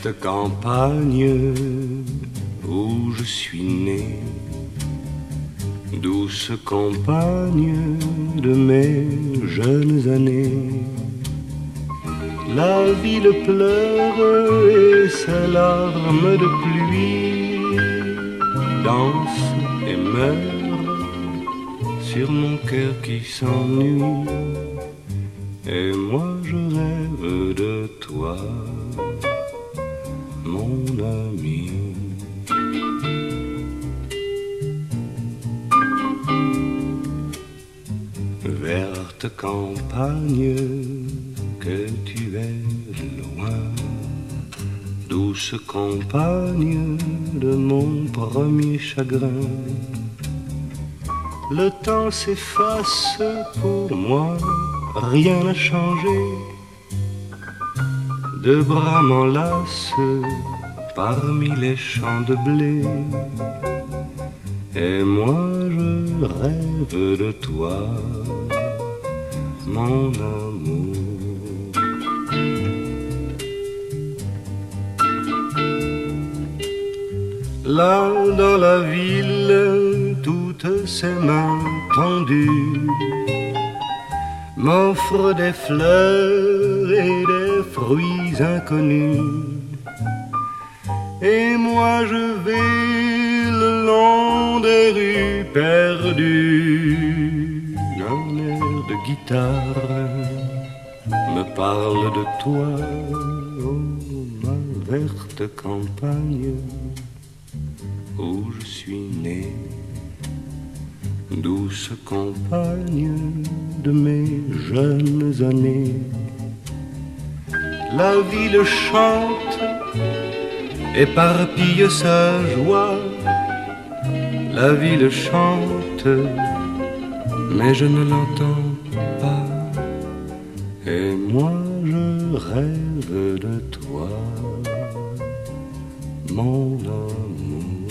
cette campagne où je suis né, douce compagne de mes jeunes années. La ville pleure et ses larmes de pluie dansent et meurent sur mon cœur qui s'ennuie. Et moi je rêve de toi, mon ami. Verte campagne, que tu es loin, douce compagne de mon premier chagrin. Le temps s'efface pour moi, rien n'a changé. Deux bras m'enlacent parmi les champs de blé. Et moi je rêve de toi, mon amour. Là dans la ville, toutes ces mains tendues m'offrent des fleurs et des fruits inconnus. Et moi je vais le long des rues perdues. Un air de guitare me parle de toi, oh ma verte campagne où je suis né, douce compagne de mes jeunes années. La ville chante, éparpille sa joie. La ville chante, mais je ne l'entends pas. Et moi je rêve de toi, mon amour.